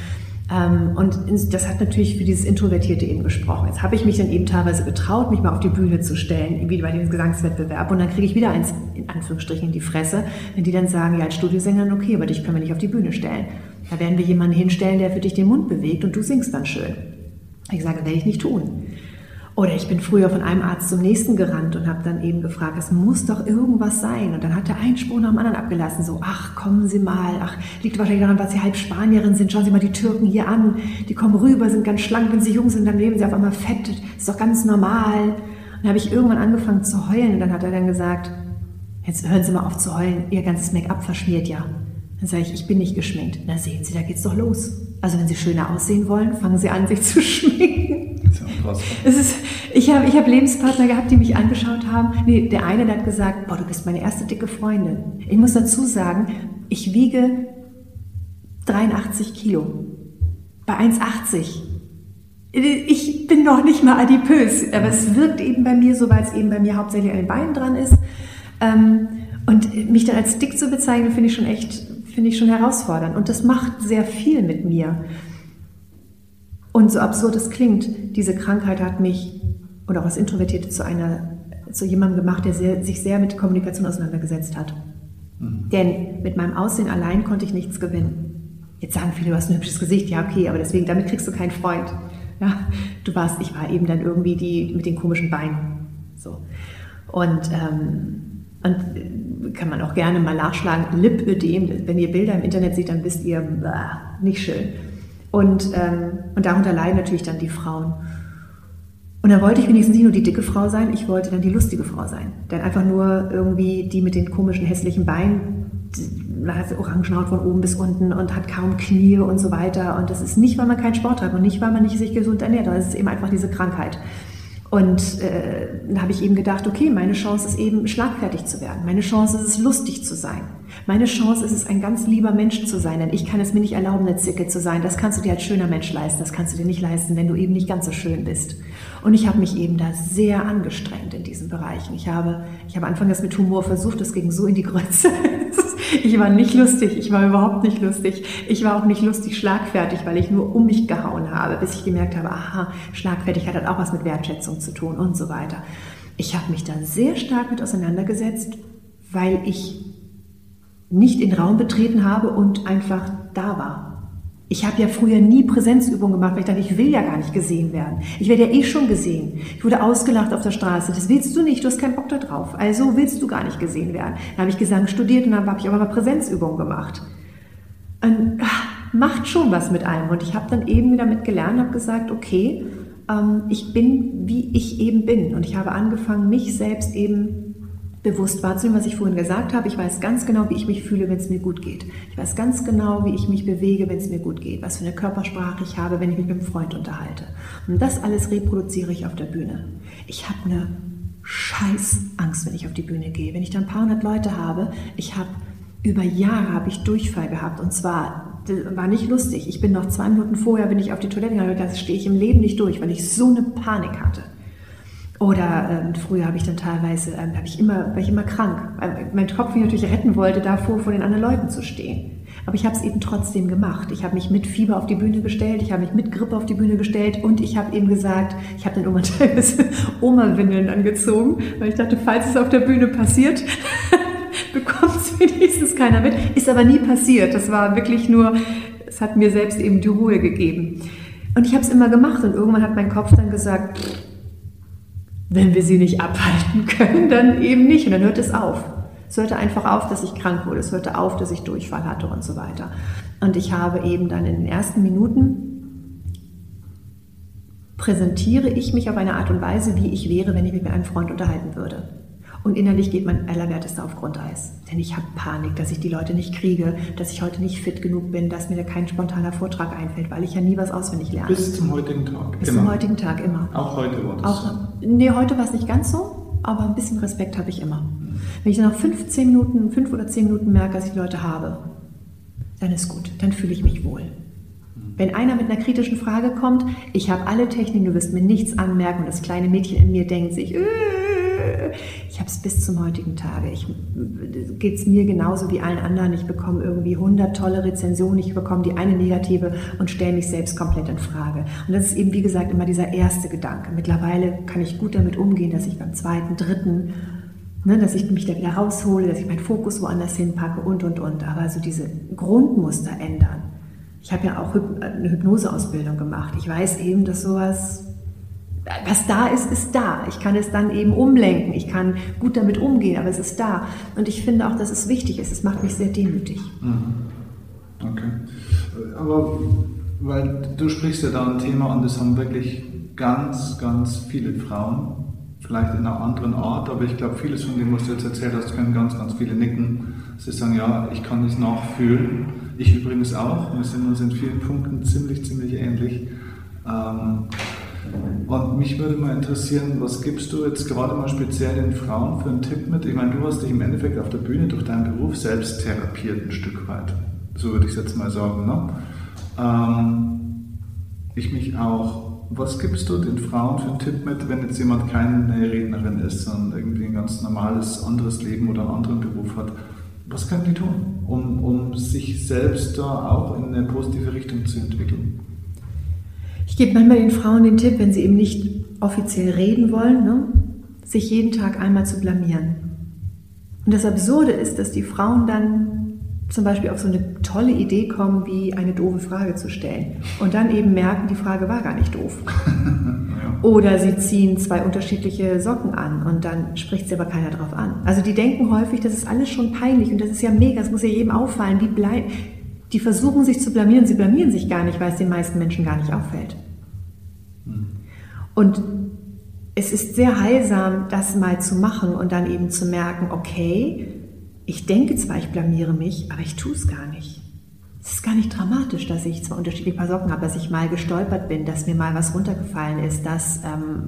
Und das hat natürlich für dieses Introvertierte eben gesprochen. Jetzt habe ich mich dann eben teilweise getraut, mich mal auf die Bühne zu stellen, wie bei diesem Gesangswettbewerb. Und dann kriege ich wieder eins, in Anführungsstrichen, in die Fresse, wenn die dann sagen, ja, als Studiosängerin, okay, aber dich können wir nicht auf die Bühne stellen. Da werden wir jemanden hinstellen, der für dich den Mund bewegt und du singst dann schön. Ich sage, werde ich nicht tun. Oder ich bin früher von einem Arzt zum nächsten gerannt und habe dann eben gefragt, es muss doch irgendwas sein. Und dann hat der einen Spruch nach dem anderen abgelassen, so, ach, kommen Sie mal, ach, liegt wahrscheinlich daran, dass Sie halb Spanierin sind, schauen Sie mal die Türken hier an, die kommen rüber, sind ganz schlank, wenn sie jung sind, dann leben sie auf einmal fett, das ist doch ganz normal. Und dann habe ich irgendwann angefangen zu heulen und dann hat er dann gesagt, jetzt hören Sie mal auf zu heulen, Ihr ganzes Make-up verschmiert ja. Dann sage ich bin nicht geschminkt. Na sehen Sie, da geht's doch los. Also wenn Sie schöner aussehen wollen, fangen Sie an, sich zu schminken. Ich hab Lebenspartner gehabt, die mich angeschaut haben. Nee, der eine, der hat gesagt, boah, du bist meine erste dicke Freundin. Ich muss dazu sagen, ich wiege 83 Kilo. Bei 1,80. Ich bin noch nicht mal adipös, aber es wirkt eben bei mir so, weil es eben bei mir hauptsächlich an den Beinen dran ist. Und mich dann als dick zu bezeichnen, finde ich schon herausfordernd. Und das macht sehr viel mit mir. Und so absurd es klingt, diese Krankheit hat mich, oder auch als Introvertierte, zu jemandem gemacht, der sich sehr mit Kommunikation auseinandergesetzt hat. Denn mit meinem Aussehen allein konnte ich nichts gewinnen. Jetzt sagen viele, du hast ein hübsches Gesicht, ja okay, aber deswegen, damit kriegst du keinen Freund. Ja, ich war eben dann irgendwie die mit den komischen Beinen. So. Und kann man auch gerne mal nachschlagen, Lipödem, wenn ihr Bilder im Internet seht, dann wisst ihr, nicht schön. Und darunter leiden natürlich dann die Frauen. Und dann wollte ich wenigstens nicht nur die dicke Frau sein, ich wollte dann die lustige Frau sein. Dann einfach nur irgendwie die mit den komischen, hässlichen Beinen, man hat Orangenhaut von oben bis unten und hat kaum Knie und so weiter. Und das ist nicht, weil man keinen Sport treibt und nicht, weil man nicht sich gesund ernährt, sondern es ist eben einfach diese Krankheit. Und da habe ich eben gedacht, okay, meine Chance ist eben, schlagfertig zu werden. Meine Chance ist es, lustig zu sein. Meine Chance ist es, ein ganz lieber Mensch zu sein, denn ich kann es mir nicht erlauben, eine Zicke zu sein. Das kannst du dir als schöner Mensch leisten, das kannst du dir nicht leisten, wenn du eben nicht ganz so schön bist. Und ich habe mich eben da sehr angestrengt in diesen Bereichen. Ich habe Anfang das mit Humor versucht, das ging so in die Grütze. Ich war nicht lustig, ich war überhaupt nicht lustig. Ich war auch nicht lustig schlagfertig, weil ich nur um mich gehauen habe, bis ich gemerkt habe, aha, Schlagfertigkeit hat auch was mit Wertschätzung zu tun und so weiter. Ich habe mich da sehr stark mit auseinandergesetzt, weil ich nicht in den Raum betreten habe und einfach da war. Ich habe ja früher nie Präsenzübungen gemacht, weil ich dachte, ich will ja gar nicht gesehen werden. Ich werde ja eh schon gesehen. Ich wurde ausgelacht auf der Straße. Das willst du nicht, du hast keinen Bock da drauf. Also willst du gar nicht gesehen werden. Dann habe ich Gesang studiert und dann habe ich aber mal Präsenzübungen gemacht. Und macht schon was mit einem. Und ich habe dann eben wieder mit gelernt, habe gesagt, okay, ich bin, wie ich eben bin. Und ich habe angefangen, mich selbst eben bewusst wahrzunehmen, was ich vorhin gesagt habe. Ich weiß ganz genau, wie ich mich fühle, wenn es mir gut geht. Ich weiß ganz genau, wie ich mich bewege, wenn es mir gut geht. Was für eine Körpersprache ich habe, wenn ich mich mit einem Freund unterhalte. Und das alles reproduziere ich auf der Bühne. Ich habe eine scheiß Angst, wenn ich auf die Bühne gehe. Wenn ich da ein paar hundert Leute habe, über Jahre habe ich Durchfall gehabt. Und zwar, das war nicht lustig. Ich bin noch 2 Minuten vorher, bin ich auf die Toilette gegangen, das stehe ich im Leben nicht durch, weil ich so eine Panik hatte. Oder früher habe ich dann teilweise, war ich immer krank, weil mein Kopf mich natürlich retten wollte, davor vor den anderen Leuten zu stehen. Aber ich habe es eben trotzdem gemacht. Ich habe mich mit Fieber auf die Bühne gestellt, ich habe mich mit Grippe auf die Bühne gestellt und ich habe eben gesagt, ich habe dann irgendwann teilweise Oma-Windeln angezogen, weil ich dachte, falls es auf der Bühne passiert, bekommt es wenigstens keiner mit. Ist aber nie passiert. Das war wirklich nur, es hat mir selbst eben die Ruhe gegeben. Und ich habe es immer gemacht und irgendwann hat mein Kopf dann gesagt, wenn wir sie nicht abhalten können, dann eben nicht. Und dann hört es auf. Es hörte einfach auf, dass ich krank wurde. Es hörte auf, dass ich Durchfall hatte und so weiter. Und ich habe eben dann in den ersten Minuten präsentiere ich mich auf eine Art und Weise, wie ich wäre, wenn ich mich mit einem Freund unterhalten würde. Und innerlich geht mein Allerwertester auf Grundeis. Denn ich habe Panik, dass ich die Leute nicht kriege, dass ich heute nicht fit genug bin, dass mir da kein spontaner Vortrag einfällt, weil ich ja nie was auswendig lerne. Bis zum heutigen Tag? Bis zum heutigen Tag, immer. Auch heute war das so? Nee, heute war es nicht ganz so, aber ein bisschen Respekt habe ich immer. Wenn ich dann nach 5 oder 10 Minuten merke, dass ich die Leute habe, dann ist gut, dann fühle ich mich wohl. Wenn einer mit einer kritischen Frage kommt, ich habe alle Techniken, du wirst mir nichts anmerken und das kleine Mädchen in mir denkt sich, Ich habe es bis zum heutigen Tage. Geht es mir genauso wie allen anderen. Ich bekomme irgendwie 100 tolle Rezensionen, ich bekomme die eine negative und stelle mich selbst komplett in Frage. Und das ist eben, wie gesagt, immer dieser erste Gedanke. Mittlerweile kann ich gut damit umgehen, dass ich beim zweiten, dritten, dass ich mich da wieder raushole, dass ich meinen Fokus woanders hinpacke und. Aber so diese Grundmuster ändern. Ich habe ja auch eine Hypnoseausbildung gemacht. Ich weiß eben, dass sowas, was da ist, ist da. Ich kann es dann eben umlenken. Ich kann gut damit umgehen, aber es ist da. Und ich finde auch, dass es wichtig ist. Es macht mich sehr demütig. Okay. Aber weil du sprichst ja da ein Thema an, das haben wirklich ganz, ganz viele Frauen. Vielleicht in einer anderen Art, aber ich glaube, vieles von dem, was du jetzt erzählt hast, können ganz, ganz viele nicken. Sie sagen, ja, ich kann das nachfühlen. Ich übrigens auch. Wir sind uns in vielen Punkten ziemlich ähnlich. Und mich würde mal interessieren, was gibst du jetzt gerade mal speziell den Frauen für einen Tipp mit? Ich meine, du hast dich im Endeffekt auf der Bühne durch deinen Beruf selbst therapiert ein Stück weit. So würde ich es jetzt mal sagen. Ne? Ich mich auch. Was gibst du den Frauen für einen Tipp mit, wenn jetzt jemand keine Rednerin ist, sondern irgendwie ein ganz normales anderes Leben oder einen anderen Beruf hat? Was können die tun, um sich selbst da auch in eine positive Richtung zu entwickeln? Ich gebe manchmal den Frauen den Tipp, wenn sie eben nicht offiziell reden wollen, sich jeden Tag einmal zu blamieren. Und das Absurde ist, dass die Frauen dann zum Beispiel auf so eine tolle Idee kommen, wie eine doofe Frage zu stellen. Und dann eben merken, die Frage war gar nicht doof. Oder sie ziehen 2 unterschiedliche Socken an und dann spricht sie aber keiner drauf an. Also die denken häufig, das ist alles schon peinlich und das ist ja mega, das muss ja jedem auffallen. Die versuchen sich zu blamieren, sie blamieren sich gar nicht, weil es den meisten Menschen gar nicht auffällt. Und es ist sehr heilsam, das mal zu machen und dann eben zu merken, okay, ich denke zwar, ich blamiere mich, aber ich tue es gar nicht. Es ist gar nicht dramatisch, dass ich zwar unterschiedliche Paar Socken habe, dass ich mal gestolpert bin, dass mir mal was runtergefallen ist, dass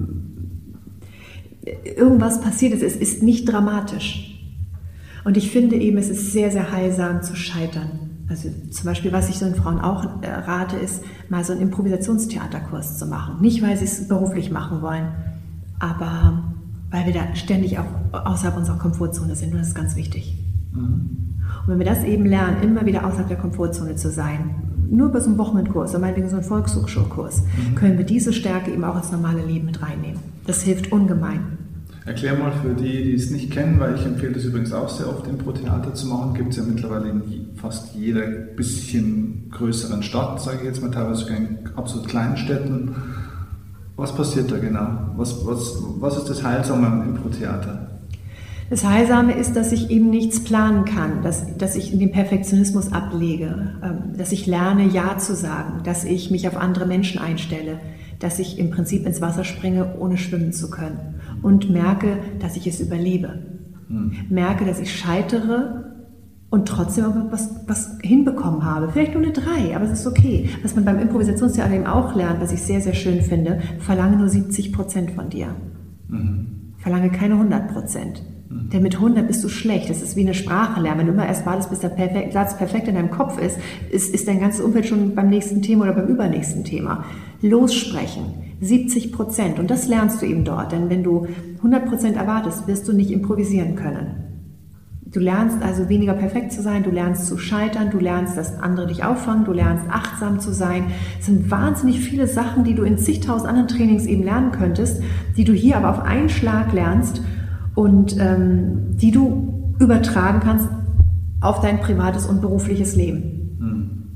irgendwas passiert ist. Es ist nicht dramatisch. Und ich finde eben, es ist sehr, sehr heilsam zu scheitern. Also zum Beispiel, was ich so den Frauen auch rate, ist, mal so einen Improvisationstheaterkurs zu machen. Nicht, weil sie es beruflich machen wollen, aber weil wir da ständig auch außerhalb unserer Komfortzone sind. Und das ist ganz wichtig. Und wenn wir das eben lernen, immer wieder außerhalb der Komfortzone zu sein, nur bei so einem Wochenendkurs oder meinetwegen so einem Volkshochschulkurs, können wir diese Stärke eben auch ins normale Leben mit reinnehmen. Das hilft ungemein. Erklär mal für die, die es nicht kennen, weil ich empfehle das übrigens auch sehr oft, Impro-Theater zu machen. Gibt es ja mittlerweile in fast jeder bisschen größeren Stadt, sage ich jetzt mal, teilweise sogar in absolut kleinen Städten. Was passiert da genau? Was ist das Heilsame am Impro-Theater? Das Heilsame ist, dass ich eben nichts planen kann, dass ich den Perfektionismus ablege, dass ich lerne, Ja zu sagen, dass ich mich auf andere Menschen einstelle, dass ich im Prinzip ins Wasser springe, ohne schwimmen zu können und merke, dass ich es überlebe. Merke, dass ich scheitere und trotzdem was hinbekommen habe. Vielleicht nur eine 3, aber es ist okay. Was man beim Improvisationstheater eben auch lernt, was ich sehr, sehr schön finde, verlange nur 70% von dir. Verlange keine 100%. Denn mit 100 bist du schlecht. Das ist wie eine Sprache lernen. Wenn du immer erst wartest, bis der Satz perfekt in deinem Kopf ist dein ganzes Umfeld schon beim nächsten Thema oder beim übernächsten Thema. Lossprechen, 70%. Und das lernst du eben dort. Denn wenn du 100% erwartest, wirst du nicht improvisieren können. Du lernst also weniger perfekt zu sein, du lernst zu scheitern, du lernst, dass andere dich auffangen, du lernst achtsam zu sein. Es sind wahnsinnig viele Sachen, die du in zigtausend anderen Trainings eben lernen könntest, die du hier aber auf einen Schlag lernst und die du übertragen kannst auf dein privates und berufliches Leben.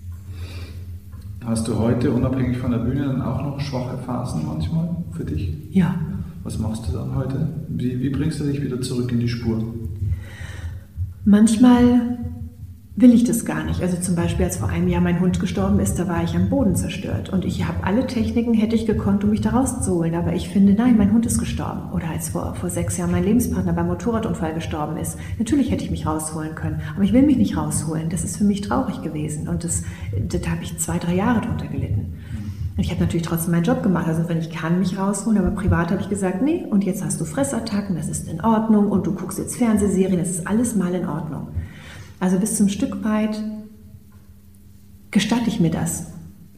Hast du heute, unabhängig von der Bühne, dann auch noch schwache Phasen manchmal für dich? Ja. Was machst du dann heute? Wie bringst du dich wieder zurück in die Spur? Manchmal will ich das gar nicht. Also zum Beispiel, als vor einem Jahr mein Hund gestorben ist, da war ich am Boden zerstört. Und ich habe alle Techniken, hätte ich gekonnt, um mich da rauszuholen. Aber ich finde, nein, mein Hund ist gestorben. Oder als vor 6 Jahren mein Lebenspartner beim Motorradunfall gestorben ist. Natürlich hätte ich mich rausholen können. Aber ich will mich nicht rausholen. Das ist für mich traurig gewesen. Und da habe ich 2-3 Jahre drunter gelitten. Und ich habe natürlich trotzdem meinen Job gemacht. Also wenn ich kann mich rausholen, aber privat habe ich gesagt, nee, und jetzt hast du Fressattacken, das ist in Ordnung. Und du guckst jetzt Fernsehserien, das ist alles mal in Ordnung. Also bis zum Stück weit gestatte ich mir das.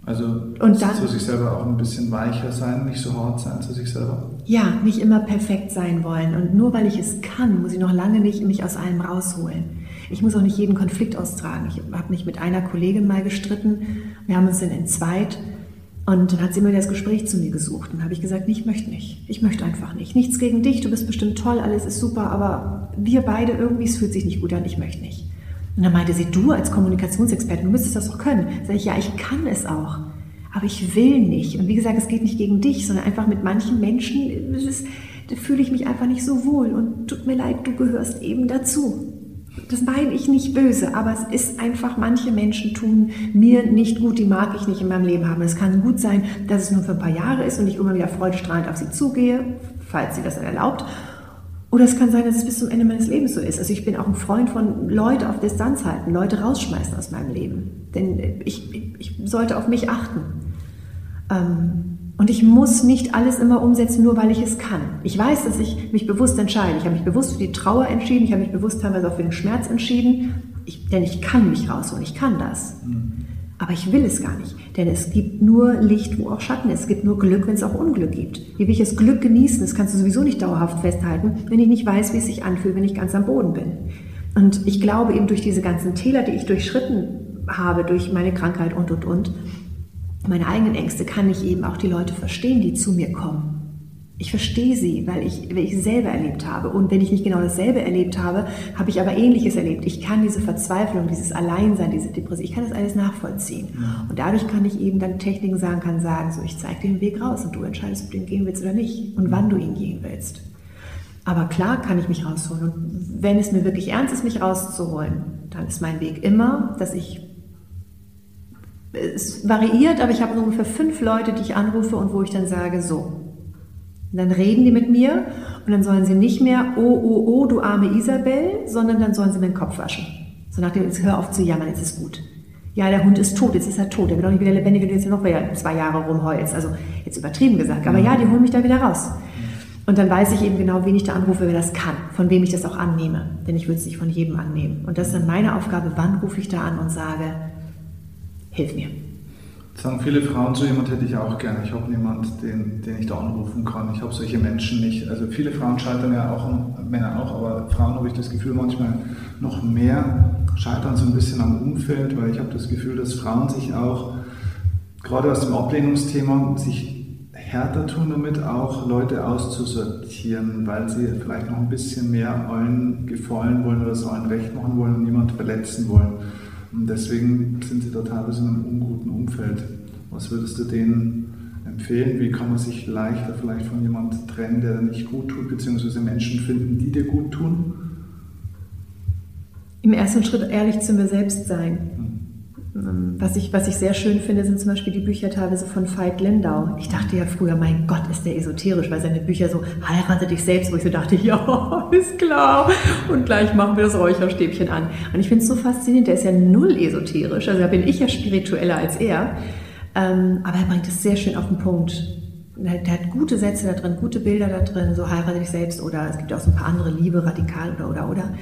Also und dann, zu sich selber auch ein bisschen weicher sein, nicht so hart sein zu sich selber? Ja, nicht immer perfekt sein wollen. Und nur weil ich es kann, muss ich noch lange nicht mich aus allem rausholen. Ich muss auch nicht jeden Konflikt austragen. Ich habe mich mit einer Kollegin mal gestritten. Wir haben uns dann entzweit. Und dann hat sie immer das Gespräch zu mir gesucht. Und habe ich gesagt, nee, ich möchte nicht. Ich möchte einfach nicht. Nichts gegen dich, du bist bestimmt toll, alles ist super, aber wir beide irgendwie, es fühlt sich nicht gut an, ich möchte nicht. Und dann meinte sie, du als Kommunikationsexpertin, du müsstest das doch können. Sag ich, ja, ich kann es auch, aber ich will nicht. Und wie gesagt, es geht nicht gegen dich, sondern einfach mit manchen Menschen, da fühle ich mich einfach nicht so wohl. Und tut mir leid, du gehörst eben dazu. Das meine ich nicht böse, aber es ist einfach, manche Menschen tun mir nicht gut, die mag ich nicht in meinem Leben haben. Es kann gut sein, dass es nur für ein paar Jahre ist und ich immer wieder freudestrahlend auf sie zugehe, falls sie das dann erlaubt. Oder es kann sein, dass es bis zum Ende meines Lebens so ist. Also ich bin auch ein Freund von Leute auf Distanz halten, Leute rausschmeißen aus meinem Leben. Denn ich sollte auf mich achten. Und ich muss nicht alles immer umsetzen, nur weil ich es kann. Ich weiß, dass ich mich bewusst entscheide. Ich habe mich bewusst für die Trauer entschieden. Ich habe mich bewusst teilweise auch für den Schmerz entschieden. Denn ich kann mich rausholen. Ich kann das. Aber ich will es gar nicht. Denn es gibt nur Licht, wo auch Schatten ist. Es gibt nur Glück, wenn es auch Unglück gibt. Wie will ich das Glück genießen? Das kannst du sowieso nicht dauerhaft festhalten, wenn ich nicht weiß, wie es sich anfühlt, wenn ich ganz am Boden bin. Und ich glaube eben durch diese ganzen Täler, die ich durchschritten habe, durch meine Krankheit und, meine eigenen Ängste, kann ich eben auch die Leute verstehen, die zu mir kommen. Ich verstehe sie, weil ich selber erlebt habe. Und wenn ich nicht genau dasselbe erlebt habe, habe ich aber Ähnliches erlebt. Ich kann diese Verzweiflung, dieses Alleinsein, diese Depression, ich kann das alles nachvollziehen. Und dadurch kann ich eben dann Techniken sagen, so, ich zeige dir den Weg raus und du entscheidest, ob du ihn gehen willst oder nicht und wann du ihn gehen willst. Aber klar kann ich mich rausholen. Und wenn es mir wirklich ernst ist, mich rauszuholen, dann ist mein Weg immer, dass es variiert, aber ich habe ungefähr 5 Leute, die ich anrufe und wo ich dann sage, so. Und dann reden die mit mir und dann sollen sie nicht mehr, oh, du arme Isabel, sondern dann sollen sie mir den Kopf waschen. So nach dem, jetzt hör auf zu jammern, jetzt ist gut. Ja, der Hund ist tot, jetzt ist er tot, der wird auch nicht wieder lebendig, wenn du jetzt noch 2 Jahre rumheulst. Also jetzt übertrieben gesagt, aber ja, die holen mich da wieder raus. Und dann weiß ich eben genau, wen ich da anrufe, wer das kann, von wem ich das auch annehme. Denn ich würde es nicht von jedem annehmen. Und das ist dann meine Aufgabe, wann rufe ich da an und sage, hilf mir. Sagen viele Frauen, so jemand hätte ich auch gerne. Ich habe niemanden, den ich da anrufen kann. Ich habe solche Menschen nicht. Also viele Frauen scheitern ja auch, Männer auch, aber Frauen habe ich das Gefühl manchmal noch mehr scheitern so ein bisschen am Umfeld, weil ich habe das Gefühl, dass Frauen sich auch, gerade aus dem Ablehnungsthema, sich härter tun damit, auch Leute auszusortieren, weil sie vielleicht noch ein bisschen mehr allen gefallen wollen oder es allen recht machen wollen und niemand verletzen wollen. Und deswegen sind sie da teilweise in einem unguten Umfeld. Was würdest du denen empfehlen? Wie kann man sich leichter vielleicht von jemandem trennen, der nicht gut tut, beziehungsweise Menschen finden, die dir gut tun? Im ersten Schritt ehrlich zu mir selbst sein. Was ich sehr schön finde, sind zum Beispiel die Bücher teilweise von Veit Lindau. Ich dachte ja früher, mein Gott, ist der esoterisch, weil seine Bücher so, heirate dich selbst, wo ich so dachte, ja, ist klar. Und gleich machen wir das Räucherstäbchen an. Und ich finde es so faszinierend, der ist ja null esoterisch, also da bin ich ja spiritueller als er. Aber er bringt es sehr schön auf den Punkt. Der hat gute Sätze da drin, gute Bilder da drin, so heirate dich selbst oder es gibt auch so ein paar andere, Liebe, radikal oder.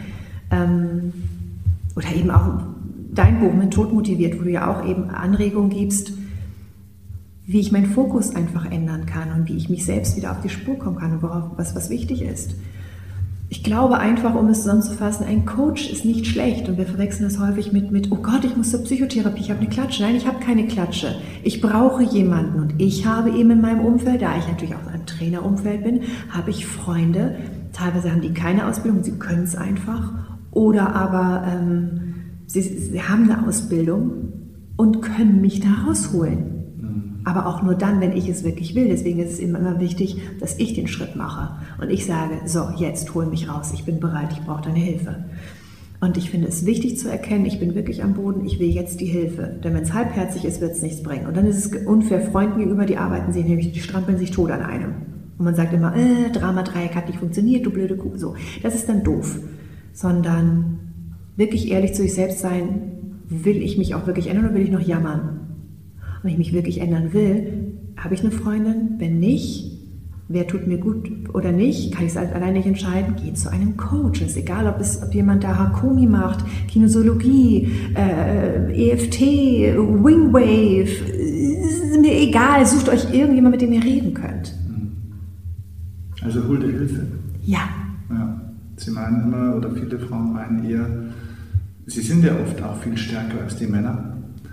Oder eben auch dein Buch mit Tod motiviert, wo du ja auch eben Anregungen gibst, wie ich meinen Fokus einfach ändern kann und wie ich mich selbst wieder auf die Spur kommen kann und worauf was wichtig ist. Ich glaube einfach, um es zusammenzufassen, ein Coach ist nicht schlecht und wir verwechseln das häufig mit oh Gott, ich muss zur Psychotherapie, ich habe eine Klatsche. Nein, ich habe keine Klatsche. Ich brauche jemanden und ich habe eben in meinem Umfeld, da ich natürlich auch in einem Trainerumfeld bin, habe ich Freunde, teilweise haben die keine Ausbildung, sie können es einfach oder aber sie haben eine Ausbildung und können mich da rausholen. Aber auch nur dann, wenn ich es wirklich will. Deswegen ist es immer wichtig, dass ich den Schritt mache. Und ich sage, so, jetzt hol mich raus. Ich bin bereit, ich brauche deine Hilfe. Und ich finde es wichtig zu erkennen, ich bin wirklich am Boden, ich will jetzt die Hilfe. Denn wenn es halbherzig ist, wird es nichts bringen. Und dann ist es unfair Freunden gegenüber, die arbeiten sich, nämlich die strampeln sich tot an einem. Und man sagt immer, Drama-Dreieck hat nicht funktioniert, du blöde Kuh. So, das ist dann doof. Sondern wirklich ehrlich zu sich selbst sein, will ich mich auch wirklich ändern oder will ich noch jammern? Und wenn ich mich wirklich ändern will, habe ich eine Freundin? Wenn nicht, wer tut mir gut oder nicht, kann ich es allein nicht entscheiden, geh zu einem Coach. Es ist egal, ob jemand da Hakomi macht, Kinesiologie, EFT, Wingwave, Nee, egal, sucht euch irgendjemand, mit dem ihr reden könnt. Also hol dir Hilfe. Ja. Sie meinen immer, oder viele Frauen meinen eher, sie sind ja oft auch viel stärker als die Männer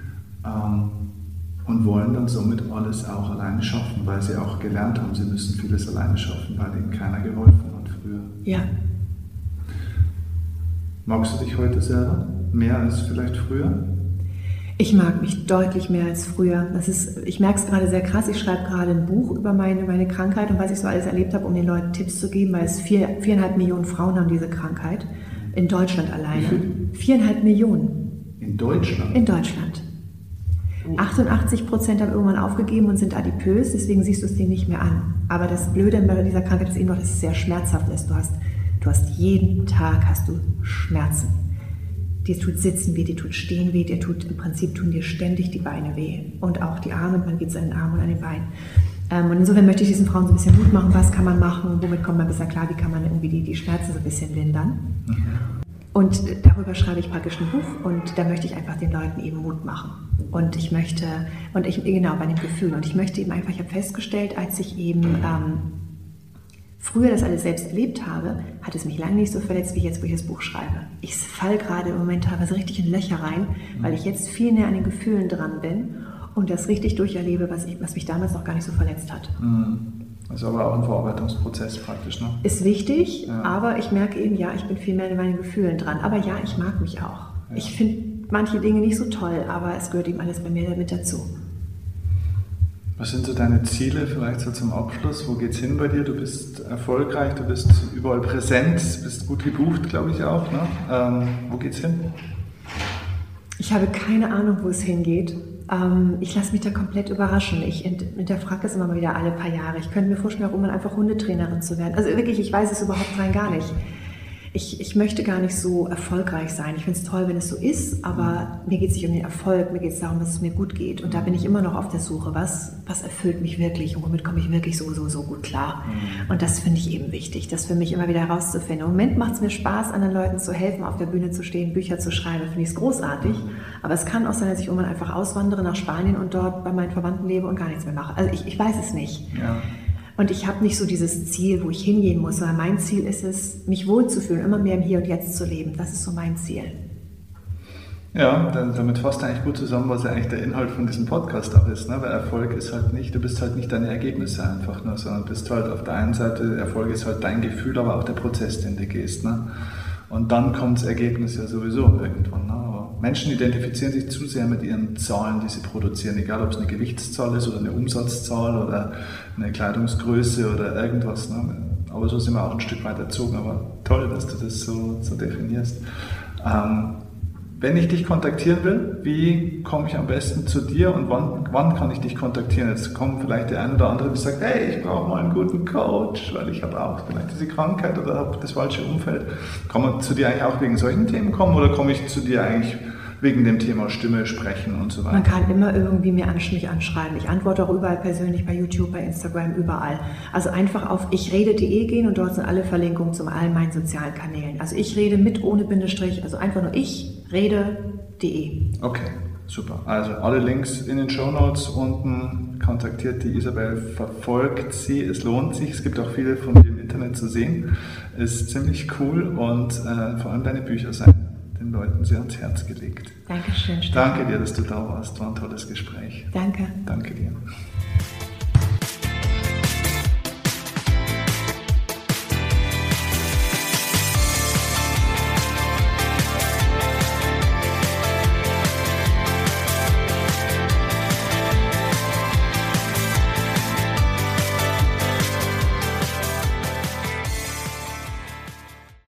und wollen dann somit alles auch alleine schaffen, weil sie auch gelernt haben, sie müssen vieles alleine schaffen, weil ihnen keiner geholfen hat früher. Ja. Magst du dich heute selber mehr als vielleicht früher? Ich mag mich deutlich mehr als früher. Ich merke es gerade sehr krass. Ich schreibe gerade ein Buch über meine Krankheit und was ich so alles erlebt habe, um den Leuten Tipps zu geben, weil es 4,5 Millionen Frauen haben diese Krankheit. In Deutschland alleine. 4,5 Millionen. In Deutschland? In Deutschland. 88% haben irgendwann aufgegeben und sind adipös, deswegen siehst du es denen nicht mehr an. Aber das Blöde bei dieser Krankheit ist eben noch, dass es sehr schmerzhaft ist. Du hast jeden Tag Schmerzen. Dir tut Sitzen weh, dir tut Stehen weh, im Prinzip tun dir ständig die Beine weh. Und auch die Arme, man geht es an den Armen und an den Beinen. Und insofern möchte ich diesen Frauen so ein bisschen Mut machen, was kann man machen, womit kommt man besser klar, wie kann man irgendwie die Schmerzen so ein bisschen lindern. Und darüber schreibe ich praktisch ein Buch und da möchte ich einfach den Leuten eben Mut machen. Bei dem Gefühl. Und ich möchte eben einfach, ich habe festgestellt, als ich eben früher das alles selbst erlebt habe, hat es mich lange nicht so verletzt, wie jetzt, wo ich das Buch schreibe. Ich falle gerade im Moment teilweise richtig in Löcher rein, weil ich jetzt viel näher an den Gefühlen dran bin und das richtig durcherlebe, was mich damals noch gar nicht so verletzt hat. Das ist aber auch ein Verarbeitungsprozess praktisch, ne? Ist wichtig, aber ich merke eben, ich bin viel mehr in meinen Gefühlen dran. Aber ja, ich mag mich auch. Ja. Ich finde manche Dinge nicht so toll, aber es gehört eben alles bei mir damit dazu. Was sind so deine Ziele vielleicht so zum Abschluss? Wo geht's hin bei dir? Du bist erfolgreich, du bist überall präsent, bist gut gebucht, glaube ich auch, ne? Wo geht's hin? Ich habe keine Ahnung, wo es hingeht. Ich lasse mich da komplett überraschen. Ich hinterfrage das immer mal wieder alle paar Jahre. Ich könnte mir vorstellen, auch irgendwann einfach Hundetrainerin zu werden. Also wirklich, ich weiß es überhaupt rein gar nicht. Ich möchte gar nicht so erfolgreich sein. Ich finde es toll, wenn es so ist, aber mir geht es nicht um den Erfolg, mir geht es darum, dass es mir gut geht. Und da bin ich immer noch auf der Suche, was erfüllt mich wirklich und womit komme ich wirklich so gut klar. Und das finde ich eben wichtig, das für mich immer wieder herauszufinden. Im Moment macht es mir Spaß, anderen Leuten zu helfen, auf der Bühne zu stehen, Bücher zu schreiben, finde ich es großartig. Aber es kann auch sein, dass ich irgendwann einfach auswandere nach Spanien und dort bei meinen Verwandten lebe und gar nichts mehr mache. Also ich weiß es nicht. Ja. Und ich habe nicht so dieses Ziel, wo ich hingehen muss, sondern mein Ziel ist es, mich wohlzufühlen, immer mehr im Hier und Jetzt zu leben. Das ist so mein Ziel. Ja, damit fasst eigentlich gut zusammen, was ja eigentlich der Inhalt von diesem Podcast auch ist. Ne? Weil Erfolg ist halt nicht, du bist halt nicht deine Ergebnisse einfach, ne? Sondern bist halt auf der einen Seite, Erfolg ist halt dein Gefühl, aber auch der Prozess, den du gehst. Ne? Und dann kommt das Ergebnis ja sowieso irgendwann. Ne? Aber Menschen identifizieren sich zu sehr mit ihren Zahlen, die sie produzieren, egal ob es eine Gewichtszahl ist oder eine Umsatzzahl oder eine Kleidungsgröße oder irgendwas. Ne? Aber so sind wir auch ein Stück weit erzogen. Aber toll, dass du das so definierst. Wenn ich dich kontaktieren will, wie komme ich am besten zu dir und wann kann ich dich kontaktieren? Jetzt kommt vielleicht der eine oder andere, der sagt, hey, ich brauche mal einen guten Coach, weil ich habe auch vielleicht diese Krankheit oder habe das falsche Umfeld. Kann man zu dir eigentlich auch wegen solchen Themen kommen oder komme ich zu dir eigentlich wegen dem Thema Stimme, Sprechen und so weiter? Man kann immer irgendwie mich anschreiben. Ich antworte auch überall persönlich, bei YouTube, bei Instagram, überall. Also einfach auf ichrede.de gehen und dort sind alle Verlinkungen zu all meinen sozialen Kanälen. Also ich rede mit, ohne Bindestrich, also einfach nur ichrede.de. Okay, super. Also alle Links in den Shownotes unten. Kontaktiert die Isabel, verfolgt sie, es lohnt sich. Es gibt auch viele von dir im Internet zu sehen. Ist ziemlich cool und vor allem deine Bücher seien den Leuten sehr ans Herz gelegt. Dankeschön, Stefan. Danke dir, dass du da warst. War ein tolles Gespräch. Danke. Danke dir.